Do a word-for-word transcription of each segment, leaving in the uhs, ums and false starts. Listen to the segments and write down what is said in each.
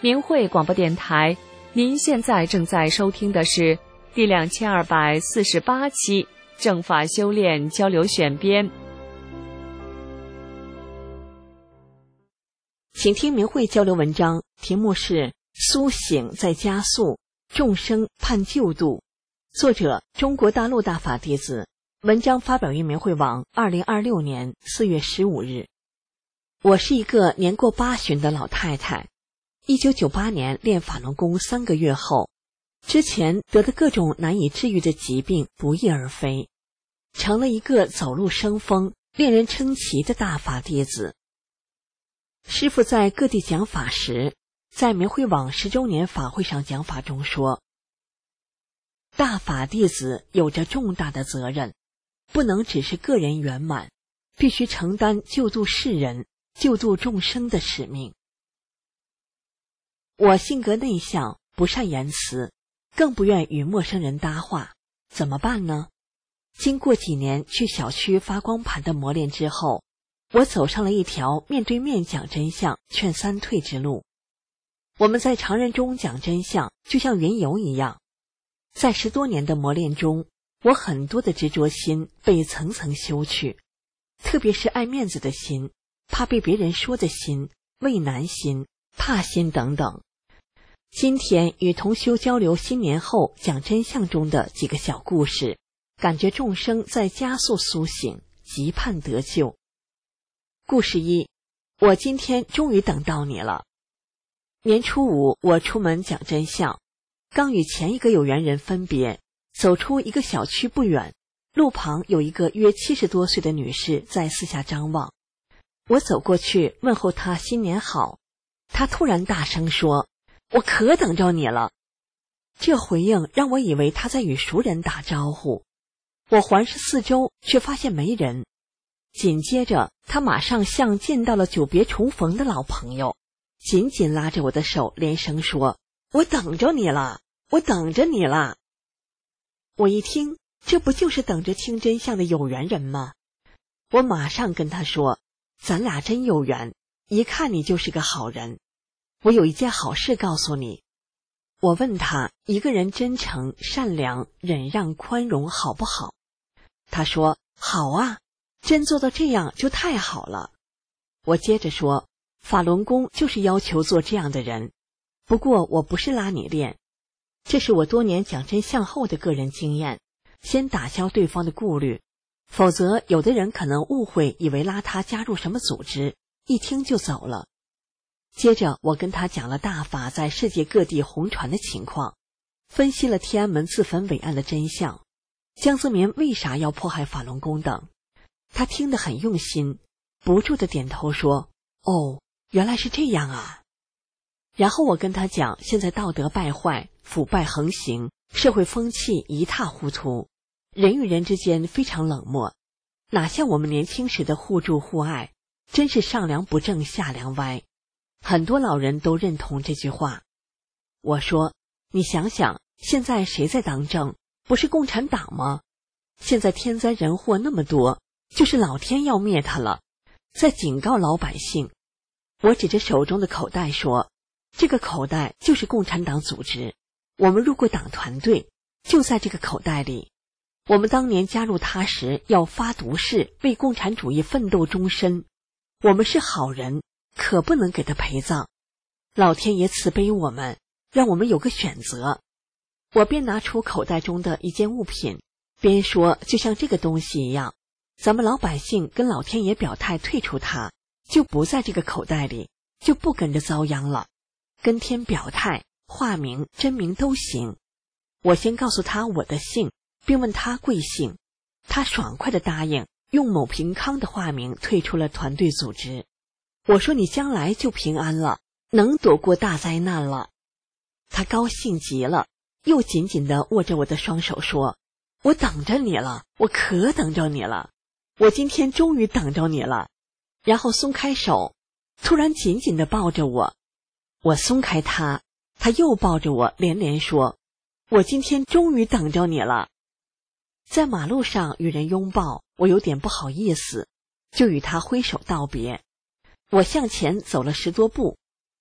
明慧广播电台，您现在正在收听的是第两千二百四十八期正法修炼交流选编。 请听明慧交流文章，题目是苏醒在加速，众生盼救度，作者中国大陆大法弟子，文章发表于明慧网二零二六年四月十五日。我是一个年过八旬的老太太，一九九八年练法轮功三个月后，之前得的各种难以治愈的疾病不翼而飞，成了一个走路生风、令人称奇的大法弟子。师父在各地讲法时，在明慧网十周年法会上讲法中说，大法弟子有着重大的责任，不能只是个人圆满，必须承担救度世人、救度众生的使命。我性格内向，不善言辞，更不愿与陌生人搭话，怎么办呢？经过几年去小区发光盘的磨练之后，我走上了一条面对面讲真相、劝三退之路。我们在常人中讲真相，就像云游一样。在十多年的磨练中，我很多的执着心被层层修去，特别是爱面子的心、怕被别人说的心、畏难心、怕心等等。今天与同修交流新年后讲真相中的几个小故事，感觉众生在加速苏醒，急盼得救。故事一，我今天终于等到你了。年初五，我出门讲真相，刚与前一个有缘人分别，走出一个小区不远，路旁有一个约七十多岁的女士在四下张望。我走过去问候她新年好，她突然大声说，我可等着你了。这回应让我以为她在与熟人打招呼，我环视四周却发现没人。紧接着她马上像见到了久别重逢的老朋友，紧紧拉着我的手，连声说，我等着你了，我等着你了。我一听，这不就是等着听真相的有缘人吗？我马上跟他说，咱俩真有缘，一看你就是个好人，我有一件好事告诉你。我问他，一个人真诚、善良、忍让、宽容好不好？他说，好啊，真做到这样就太好了。我接着说，法轮功就是要求做这样的人，不过我不是拉你练，这是我多年讲真相后的个人经验，先打消对方的顾虑，否则有的人可能误会，以为拉他加入什么组织，一听就走了。接着我跟他讲了大法在世界各地红传的情况，分析了天安门自焚伟案的真相，江泽民为啥要迫害法轮功等。他听得很用心，不住地点头说，哦，原来是这样啊。然后我跟他讲，现在道德败坏，腐败横行，社会风气一塌糊涂，人与人之间非常冷漠，哪像我们年轻时的互助互爱，真是上梁不正下梁歪。很多老人都认同这句话。我说，你想想，现在谁在当政？不是共产党吗？现在天灾人祸那么多，就是老天要灭他了，在警告老百姓。我指着手中的口袋说，这个口袋就是共产党组织，我们入过党团队，就在这个口袋里。我们当年加入他时要发毒誓，为共产主义奋斗终身。我们是好人，可不能给他陪葬。老天爷慈悲我们，让我们有个选择。我便拿出口袋中的一件物品，边说，就像这个东西一样，咱们老百姓跟老天爷表态退出它，就不在这个口袋里，就不跟着遭殃了。跟天表态，化名、真名都行。我先告诉他我的姓，并问他贵姓，他爽快地答应，用某平康的化名退出了团队组织。我说，你将来就平安了，能躲过大灾难了。他高兴极了，又紧紧地握着我的双手说，我等着你了，我可等着你了，我今天终于等着你了。然后松开手，突然紧紧地抱着我。我松开他，他又抱着我，连连说，我今天终于等着你了。在马路上与人拥抱，我有点不好意思，就与他挥手道别。我向前走了十多步，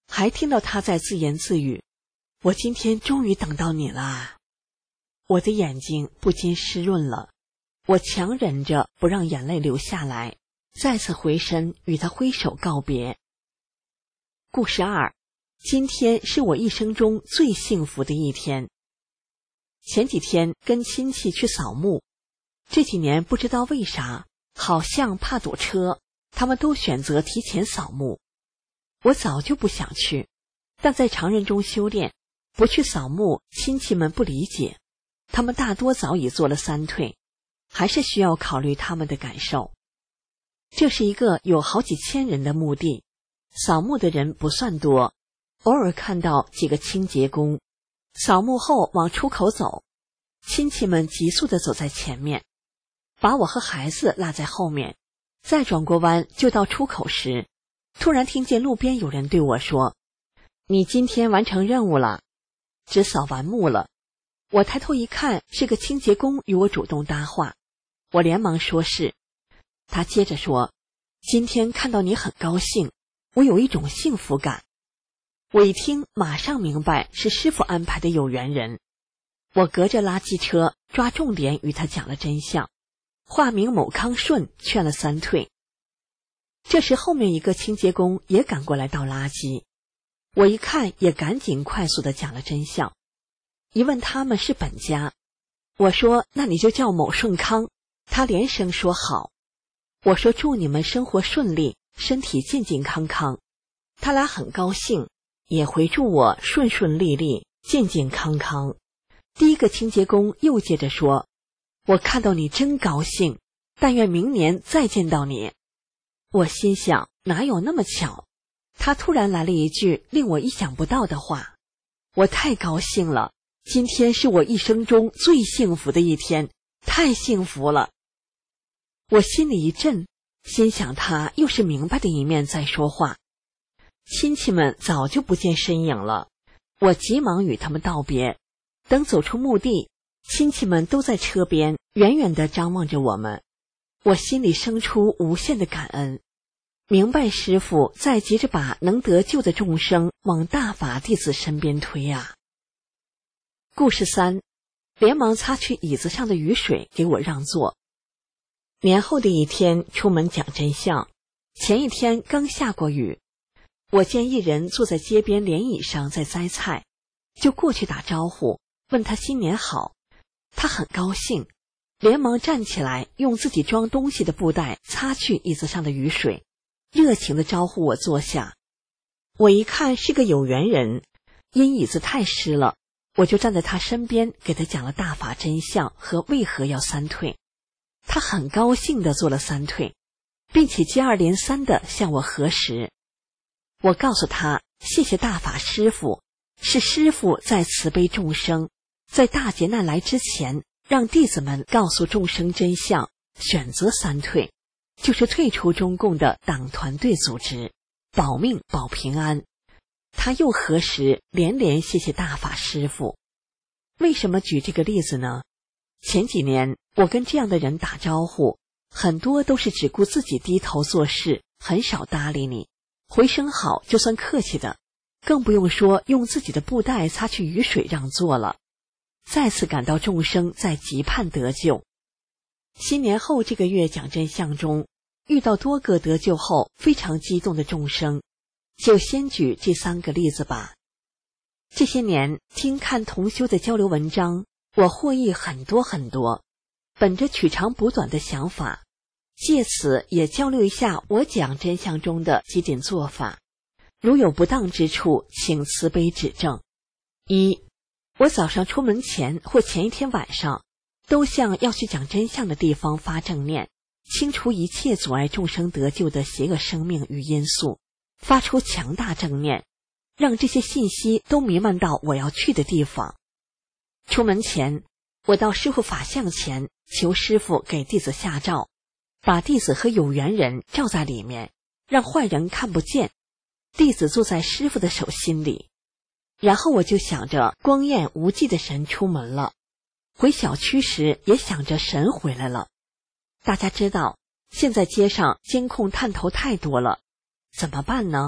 还听到他在自言自语：我今天终于等到你了。我的眼睛不禁湿润了，我强忍着不让眼泪流下来，再次回身与他挥手告别。故事二，今天是我一生中最幸福的一天。前几天跟亲戚去扫墓，这几年不知道为啥，好像怕堵车，他们都选择提前扫墓。我早就不想去，但在常人中修炼，不去扫墓，亲戚们不理解，他们大多早已做了三退，还是需要考虑他们的感受。这是一个有好几千人的墓地，扫墓的人不算多，偶尔看到几个清洁工。扫墓后往出口走，亲戚们急速地走在前面，把我和孩子落在后面。再转过弯就到出口时，突然听见路边有人对我说：你今天完成任务了，只扫完墓了。我抬头一看，是个清洁工与我主动搭话，我连忙说是。他接着说：今天看到你很高兴，我有一种幸福感。我一听马上明白是师父安排的有缘人，我隔着垃圾车抓重点与他讲了真相，化名某康顺，劝了三退。这时后面一个清洁工也赶过来倒垃圾，我一看也赶紧快速地讲了真相。一问他们是本家，我说那你就叫某顺康，他连声说好。我说祝你们生活顺利，身体健健康康，他俩很高兴，也回祝我顺顺利利，健健康康。第一个清洁工又接着说：我看到你真高兴，但愿明年再见到你。我心想哪有那么巧，他突然来了一句令我意想不到的话，我太高兴了，今天是我一生中最幸福的一天，太幸福了。我心里一震，心想他又是明白的一面在说话。亲戚们早就不见身影了，我急忙与他们道别。等走出墓地，亲戚们都在车边远远地张望着我们，我心里生出无限的感恩，明白师父在急着把能得救的众生往大法弟子身边推啊。故事三，连忙擦去椅子上的雨水给我让座。年后的一天出门讲真相，前一天刚下过雨，我见一人坐在街边莲椅上在摘菜，就过去打招呼，问他新年好。他很高兴，连忙站起来，用自己装东西的布袋擦去椅子上的雨水，热情地招呼我坐下。我一看是个有缘人，因椅子太湿了，我就站在他身边，给他讲了大法真相和为何要三退。他很高兴地做了三退，并且接二连三地向我核实。我告诉他，谢谢大法师父，是师父在慈悲众生，在大劫难来之前，让弟子们告诉众生真相，选择三退，就是退出中共的党团队组织，保命保平安。他又核实，连连谢谢大法师父。为什么举这个例子呢？前几年我跟这样的人打招呼，很多都是只顾自己低头做事，很少搭理你，回声好就算客气的，更不用说用自己的布袋擦去雨水让座了。再次感到众生在急盼得救。新年后这个月讲真相中，遇到多个得救后非常激动的众生，就先举这三个例子吧。这些年听看同修的交流文章，我获益很多很多，本着取长补短的想法，借此也交流一下我讲真相中的几点做法，如有不当之处，请慈悲指正。一，我早上出门前或前一天晚上，都向要去讲真相的地方发正念，清除一切阻碍众生得救的邪恶生命与因素，发出强大正念，让这些信息都弥漫到我要去的地方。出门前，我到师父法像前，求师父给弟子下诏，把弟子和有缘人罩在里面，让坏人看不见，弟子坐在师父的手心里。然后我就想着光焰无际的神出门了，回小区时也想着神回来了。大家知道，现在街上监控探头太多了，怎么办呢？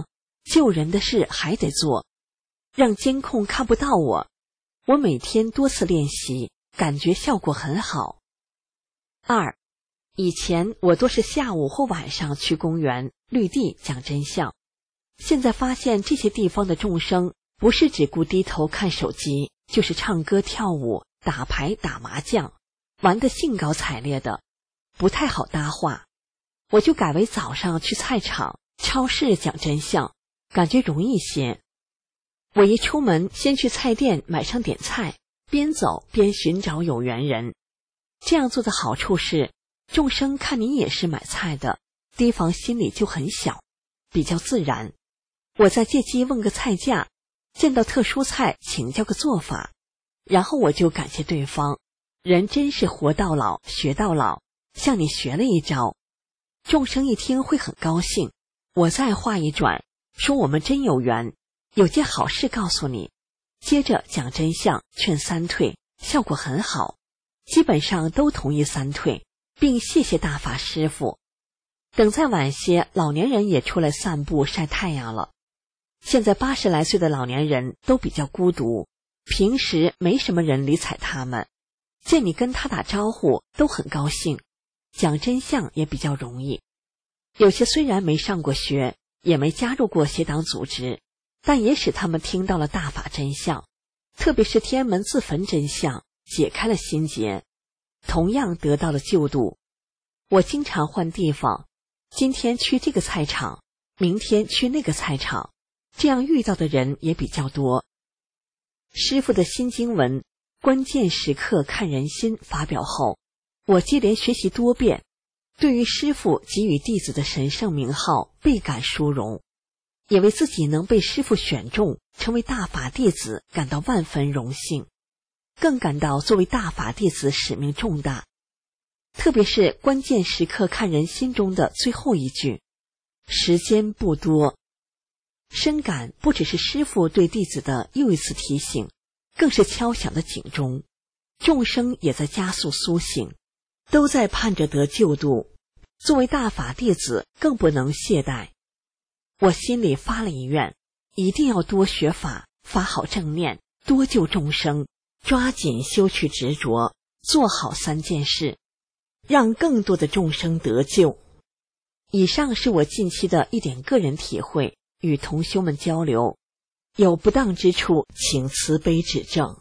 救人的事还得做，让监控看不到我。我每天多次练习，感觉效果很好。二，以前我都是下午或晚上去公园、绿地讲真相，现在发现这些地方的众生不是只顾低头看手机，就是唱歌跳舞、打牌打麻将，玩得兴高采烈的，不太好搭话。我就改为早上去菜场、超市讲真相，感觉容易些。我一出门先去菜店买上点菜，边走边寻找有缘人。这样做的好处是，众生看你也是买菜的，提防心里就很小，比较自然。我再借机问个菜价，见到特殊菜请教个做法，然后我就感谢对方，人真是活到老学到老，向你学了一招。众生一听会很高兴。我再话一转，说我们真有缘，有件好事告诉你，接着讲真相，劝三退，效果很好，基本上都同意三退，并谢谢大法师父。等再晚些，老年人也出来散步晒太阳了。现在八十来岁的老年人都比较孤独，平时没什么人理睬他们，见你跟他打招呼都很高兴，讲真相也比较容易。有些虽然没上过学，也没加入过邪党组织，但也使他们听到了大法真相，特别是天安门自焚真相，解开了心结，同样得到了救度。我经常换地方，今天去这个菜场，明天去那个菜场，这样遇到的人也比较多。师父的新经文关键时刻看人心发表后，我接连学习多遍，对于师父给予弟子的神圣名号倍感殊荣，也为自己能被师父选中成为大法弟子感到万分荣幸，更感到作为大法弟子使命重大。特别是关键时刻看人心中的最后一句，时间不多，深感不只是师父对弟子的又一次提醒，更是敲响的警钟，众生也在加速苏醒，都在盼着得救度。作为大法弟子更不能懈怠。我心里发了一愿，一定要多学法，发好正念，多救众生，抓紧修去执着，做好三件事，让更多的众生得救。以上是我近期的一点个人体会，与同修们交流，有不当之处请慈悲指正。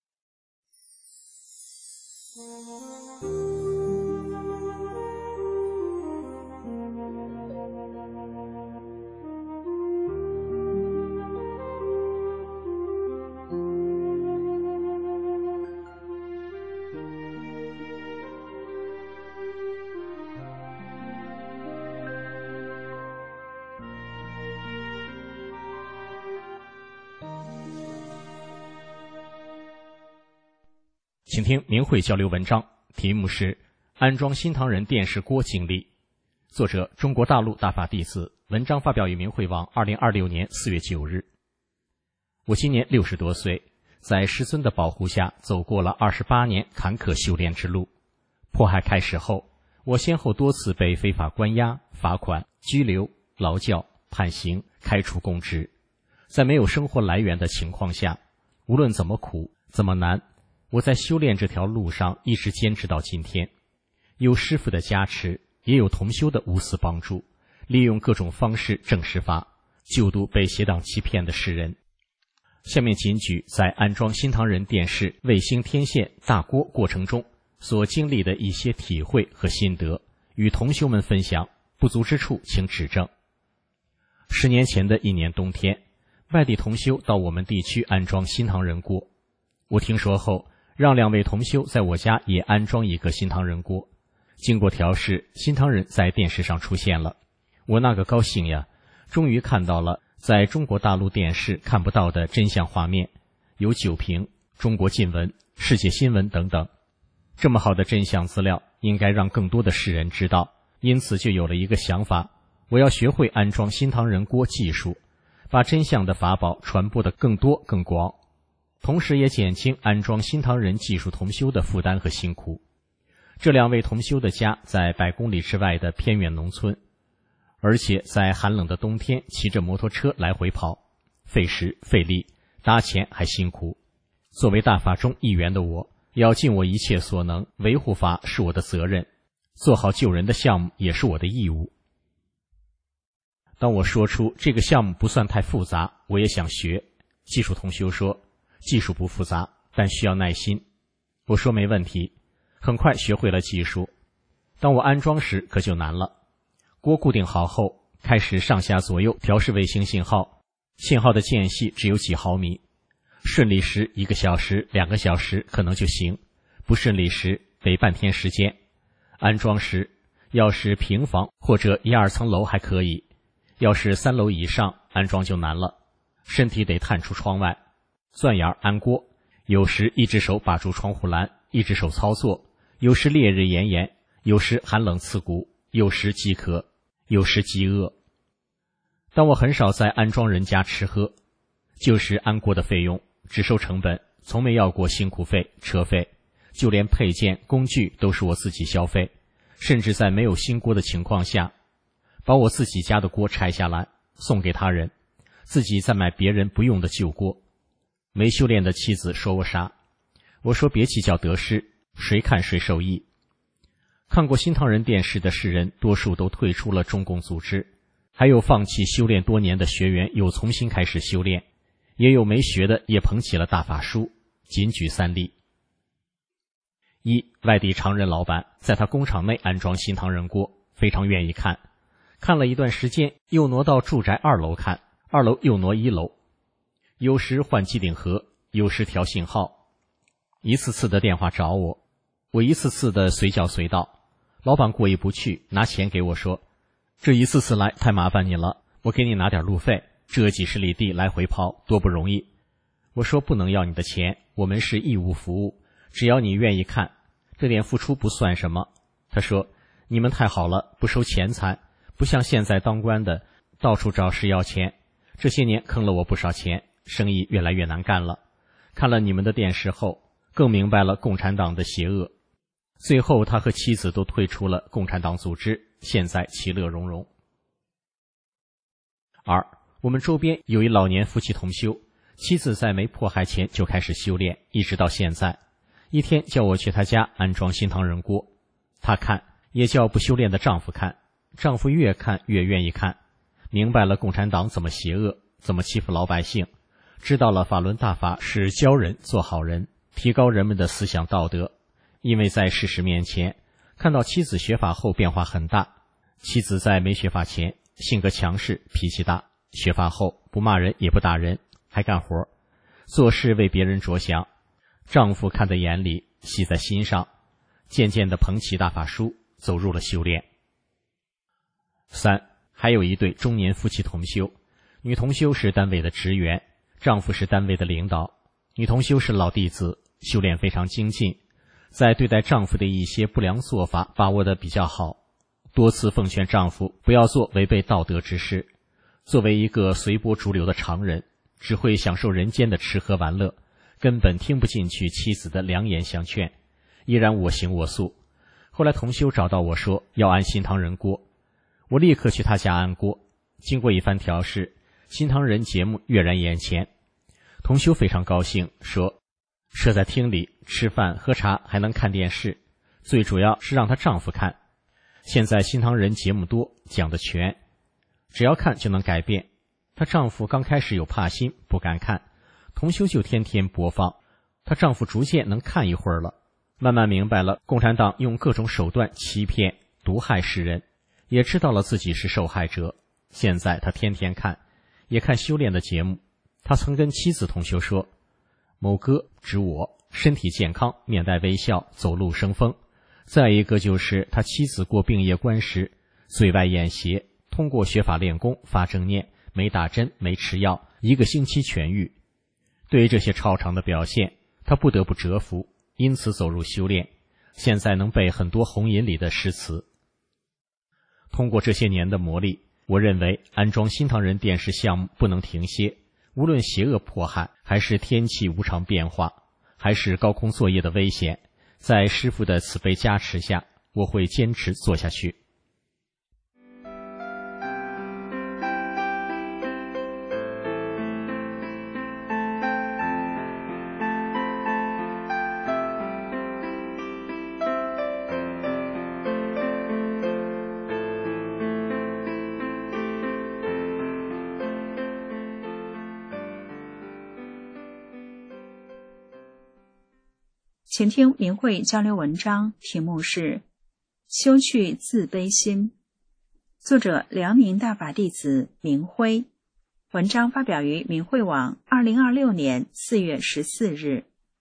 请听明慧交流文章，题目是《安装新唐人电视锅经历》，作者中国大陆大法弟子，文章发表于明慧网二零二六年四月九日。我今年六十多岁，在师尊的保护下走过了二十八年坎坷修炼之路。迫害开始后，我先后多次被非法关押、罚款、拘留、劳教、判刑、开除公职。在没有生活来源的情况下，无论怎么苦怎么难，我在修炼这条路上一直坚持到今天。有师父的加持，也有同修的无私帮助，利用各种方式证实法，救度被邪党欺骗的世人。下面仅举在安装新唐人电视卫星天线大锅过程中所经历的一些体会和心得，与同修们分享，不足之处请指正。十年前的一年冬天，外地同修到我们地区安装新唐人锅，我听说后，让两位同修在我家也安装一个新唐人锅。经过调试，新唐人在电视上出现了。我那个高兴呀，终于看到了在中国大陆电视看不到的真相画面，有酒瓶、中国近闻、世界新闻等等。这么好的真相资料，应该让更多的世人知道，因此就有了一个想法，我要学会安装新唐人锅技术，把真相的法宝传播得更多更广，同时也减轻安装新唐人技术同修的负担和辛苦。这两位同修的家在百公里之外的偏远农村， 而且在寒冷的冬天骑着摩托车来回跑，费时费力，搭钱还辛苦。作为大法中一员的我，要尽我一切所能，维护法是我的责任，做好救人的项目也是我的义务。当我说出这个项目不算太复杂，我也想学，技术同修说技术不复杂，但需要耐心。我说没问题，很快学会了技术。当我安装时可就难了，锅固定好后，开始上下左右调试卫星信号，信号的间隙只有几毫米，顺利时一个小时两个小时可能就行，不顺利时得半天时间。安装时要是平房或者一二层楼还可以，要是三楼以上安装就难了，身体得探出窗外，钻眼安锅，有时一只手把住窗户栏，一只手操作，有时烈日炎炎，有时寒冷刺骨，有时饥渴，有时饥饿。但我很少在安装人家吃喝，就是安锅的费用只收成本，从没要过辛苦费车费，就连配件工具都是我自己消费，甚至在没有新锅的情况下，把我自己家的锅拆下来送给他人，自己再买别人不用的旧锅。没修炼的妻子说我傻，我说别计较得失，谁看谁受益。看过新唐人电视的世人多数都退出了中共组织，还有放弃修炼多年的学员又重新开始修炼，也有没学的也捧起了大法书，仅举三例。一，外地常人老板在他工厂内安装新唐人锅，非常愿意看，看了一段时间又挪到住宅二楼看，二楼又挪一楼，有时换机顶盒，有时调信号，一次次的电话找我，我一次次的随叫随到。老板过意不去，拿钱给我说，这一次次来太麻烦你了，我给你拿点路费，这几十里地来回跑多不容易。我说不能要你的钱，我们是义务服务，只要你愿意看，这点付出不算什么。他说你们太好了，不收钱财，不像现在当官的到处找事要钱，这些年坑了我不少钱，生意越来越难干了。看了你们的电视后，更明白了共产党的邪恶。最后他和妻子都退出了共产党组织，现在其乐融融。二，我们周边有一老年夫妻同修，妻子在没迫害前就开始修炼，一直到现在。一天叫我去他家安装新唐人锅，他看，也叫不修炼的丈夫看，丈夫越看越愿意看，明白了共产党怎么邪恶，怎么欺负老百姓，知道了法轮大法是教人做好人，提高人们的思想道德。因为在事实面前，看到妻子学法后变化很大。妻子在没学法前性格强势，脾气大，学法后不骂人也不打人，还干活，做事为别人着想。丈夫看在眼里，喜在心上，渐渐地捧起大法书，走入了修炼。三，还有一对中年夫妻同修，女同修是单位的职员，丈夫是单位的领导，女同修是老弟子，修炼非常精进，在对待丈夫的一些不良做法把握得比较好，多次奉劝丈夫不要做违背道德之事。作为一个随波逐流的常人，只会享受人间的吃喝玩乐，根本听不进去妻子的良言相劝，依然我行我素。后来同修找到我说要安新唐人锅，我立刻去他家安锅。经过一番调试，新唐人节目跃然眼前，同修非常高兴，说设在厅里吃饭喝茶还能看电视，最主要是让她丈夫看。现在新唐人节目多，讲得全，只要看就能改变。她丈夫刚开始有怕心，不敢看，同修就天天播放，她丈夫逐渐能看一会儿了，慢慢明白了共产党用各种手段欺骗毒害世人，也知道了自己是受害者。现在她天天看，也看修炼的节目。她曾跟妻子同修说，某哥指我身体健康，面带微笑，走路生风。再一个就是他妻子过病夜关时，嘴外眼斜，通过学法练功发正念，没打针没吃药，一个星期痊愈。对于这些超常的表现，他不得不折服，因此走入修炼，现在能背很多红引里的诗词。通过这些年的磨砺，我认为安装新唐人电视项目不能停歇，无论邪恶迫害，还是天气无常变化，还是高空作业的危险，在师父的慈悲加持下，我会坚持做下去。 请听明慧交流文章，题目是修去自卑心，作者辽宁大法弟子明辉，文章发表于明慧网二零二六年四月十四日。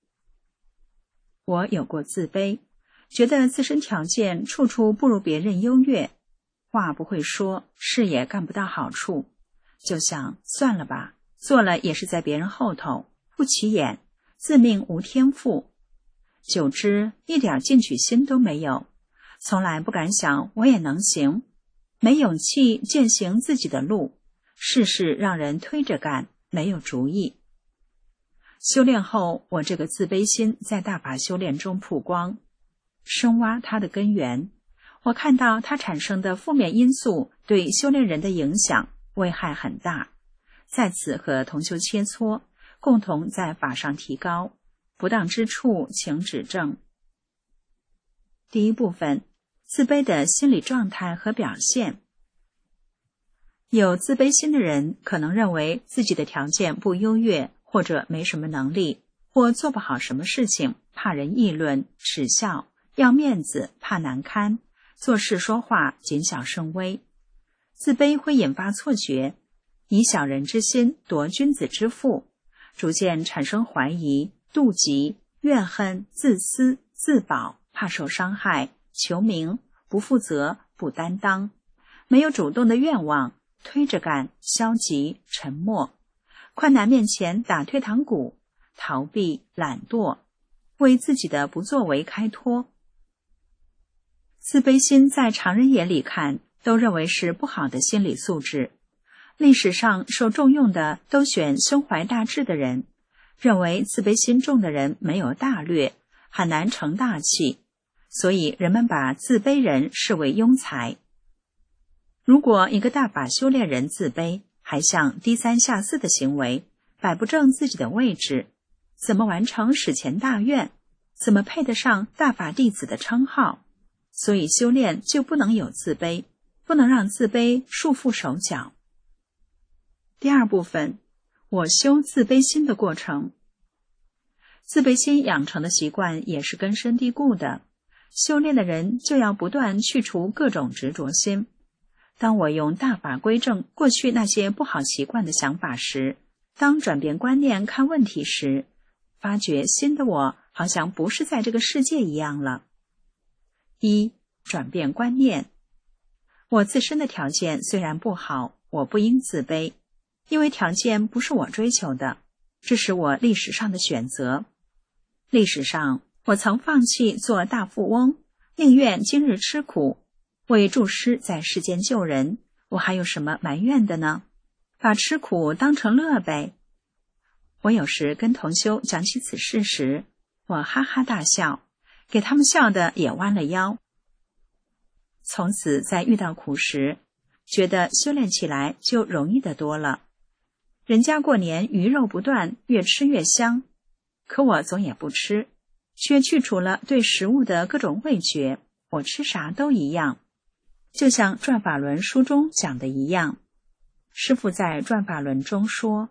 我有过自卑，觉得自身条件处处不如别人优越，话不会说，事也干不到好处，就想算了吧，做了也是在别人后头，不起眼，自命无天赋。久之，一点进取心都没有，从来不敢想我也能行，没勇气践行自己的路，事事让人推着干，没有主意。修炼后，我这个自卑心在大法修炼中曝光，深挖它的根源，我看到它产生的负面因素对修炼人的影响危害很大，在此和同修切磋，共同在法上提高，不当之处请指正。第一部分，自卑的心理状态和表现。有自卑心的人可能认为自己的条件不优越，或者没什么能力，或做不好什么事情，怕人议论、耻笑，要面子，怕难堪，做事说话谨小慎微。自卑会引发错觉，以小人之心夺君子之腹，逐渐产生怀疑、妒忌、怨恨、自私、自保，怕受伤害，求名，不负责，不担当，没有主动的愿望，推着干，消极，沉默，困难面前打退堂鼓，逃避，懒惰，为自己的不作为开脱。自卑心在常人眼里看，都认为是不好的心理素质。历史上受重用的都选胸怀大志的人，认为自卑心重的人没有大略，很难成大器，所以人们把自卑人视为庸才。如果一个大法修炼人自卑，还像低三下四的行为，摆不正自己的位置，怎么完成史前大愿？怎么配得上大法弟子的称号？所以修炼就不能有自卑，不能让自卑束缚手脚。第二部分，我修自卑心的过程。自卑心养成的习惯也是根深蒂固的，修炼的人就要不断去除各种执着心。当我用大法归正过去那些不好习惯的想法时，当转变观念看问题时，发觉新的我好像不是在这个世界一样了。一、转变观念。我自身的条件虽然不好，我不应自卑，因为条件不是我追求的，这是我历史上的选择。历史上，我曾放弃做大富翁，宁愿今日吃苦，为助师在世间救人，我还有什么埋怨的呢？把吃苦当成乐呗。我有时跟同修讲起此事时，我哈哈大笑，给他们笑得也弯了腰。从此在遇到苦时，觉得修炼起来就容易得多了。人家过年鱼肉不断，越吃越香，可我总也不吃，却去除了对食物的各种味觉，我吃啥都一样。就像转法轮书中讲的一样，师父在转法轮中说，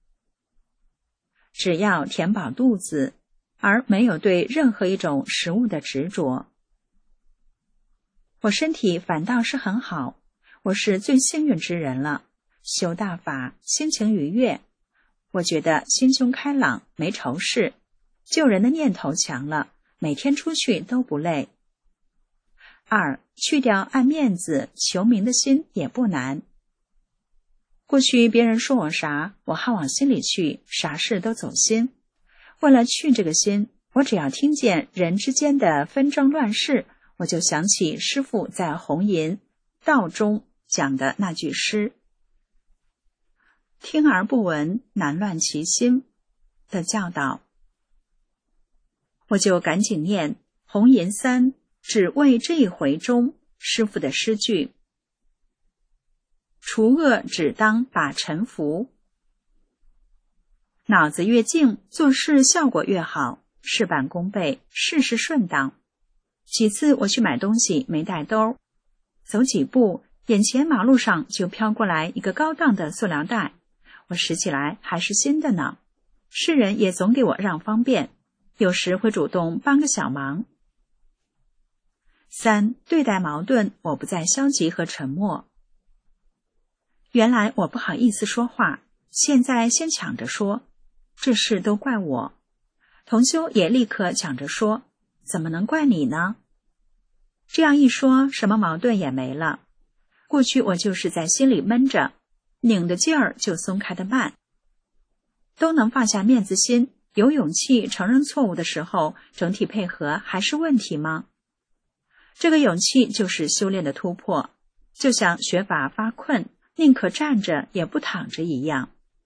只要填饱肚子，而没有对任何一种食物的执着，我身体反倒是很好，我是最幸运之人了。修大法，心情愉悦，我觉得心胸开朗，没愁事，救人的念头强了，每天出去都不累。二、去掉爱面子、求名的心也不难。过去别人说我啥，我好往心里去，啥事都走心。为了去这个心，我只要听见人之间的纷争乱世，我就想起师父在红银道中讲的那句诗，听而不闻，难乱其心的教导。我就赶紧念红银三，只为这一回中师父的诗句，除恶只当把尘拂。脑子越静，做事效果越好，事半功倍，事事顺当。几次我去买东西没带兜，走几步，眼前马路上就飘过来一个高档的塑料袋，我拾起来还是新的呢。世人也总给我让方便， 有时会主动帮个小忙。三、对待矛盾，我不再消极和沉默。原来我不好意思说话，现在先抢着说，这事都怪我。同修也立刻抢着说，怎么能怪你呢？这样一说，什么矛盾也没了。过去我就是在心里闷着，拧的劲儿就松开的慢。都能放下面子心，有勇气承认错误的时候，整体配合还是问题吗？这个勇气就是修炼的突破，就像学法发困，宁可站着也不躺着一样。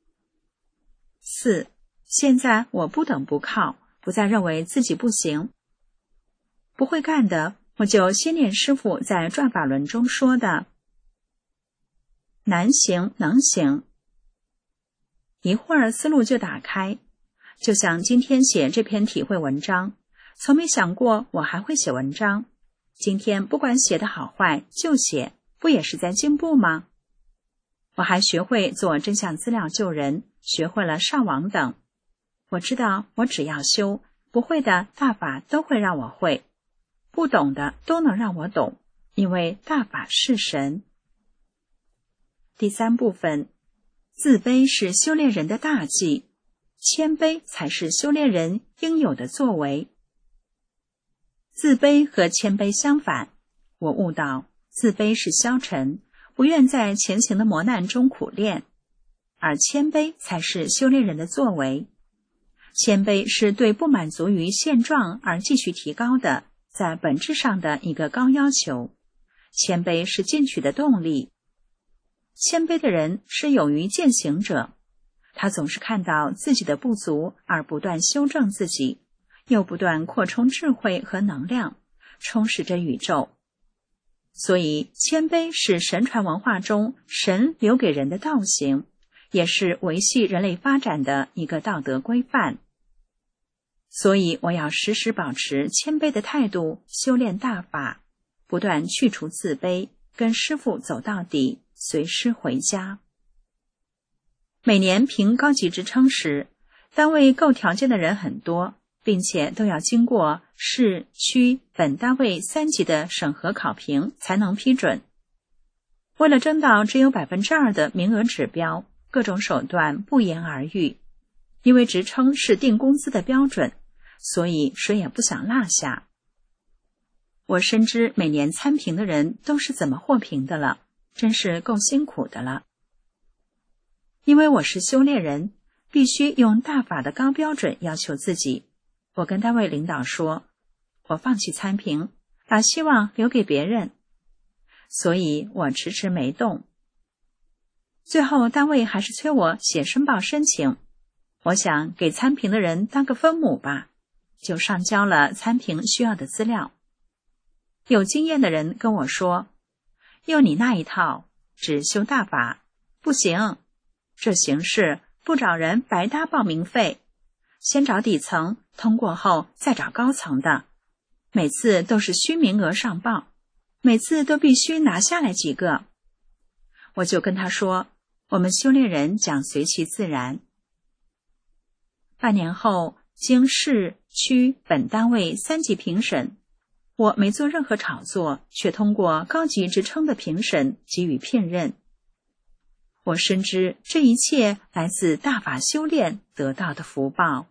四、现在我不等不靠，不再认为自己不行。不会干的，我就先念师父在转法轮中说的，难行能行。一会儿思路就打开，就像今天写这篇体会文章，从没想过我还会写文章。今天不管写的好坏就写，不也是在进步吗？我还学会做真相资料救人，学会了上网等。我知道我只要修，不会的大法都会让我会，不懂的都能让我懂，因为大法是神。第三部分，自卑是修炼人的大忌，谦卑才是修炼人应有的作为。自卑和谦卑相反，我悟到自卑是消沉，不愿在前行的磨难中苦练，而谦卑才是修炼人的作为。谦卑是对不满足于现状而继续提高的，在本质上的一个高要求。谦卑是进取的动力。谦卑的人是勇于践行者，他总是看到自己的不足而不断修正自己，又不断扩充智慧和能量，充实着宇宙。所以谦卑是神传文化中神留给人的道行，也是维系人类发展的一个道德规范。所以我要时时保持谦卑的态度，修炼大法，不断去除自卑，跟师父走到底，随师回家。每年评高级职称时，单位够条件的人很多，并且都要经过市、区、本单位三级的审核考评才能批准。为了争到只有 百分之二 的名额指标，各种手段不言而喻。因为职称是定工资的标准，所以谁也不想落下。我深知每年参评的人都是怎么获评的了，真是够辛苦的了。因为我是修炼人，必须用大法的高标准要求自己。我跟单位领导说，我放弃参评，把希望留给别人。所以我迟迟没动。最后单位还是催我写申报申请，我想给参评的人当个分母吧，就上交了参评需要的资料。有经验的人跟我说，用你那一套，只修大法，不行，这形式不找人白搭报名费，先找底层，通过后再找高层的，每次都是虚名额上报，每次都必须拿下来几个。我就跟他说，我们修炼人讲随其自然。半年后，经市、区、本单位三级评审，我没做任何炒作，却通过高级职称的评审给予聘任。我深知这一切来自大法修炼得到的福报。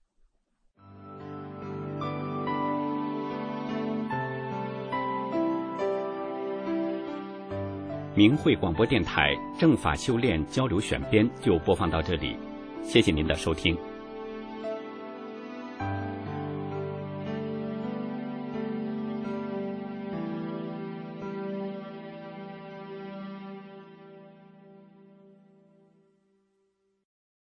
明慧广播电台正法修炼交流选编就播放到这里，谢谢您的收听。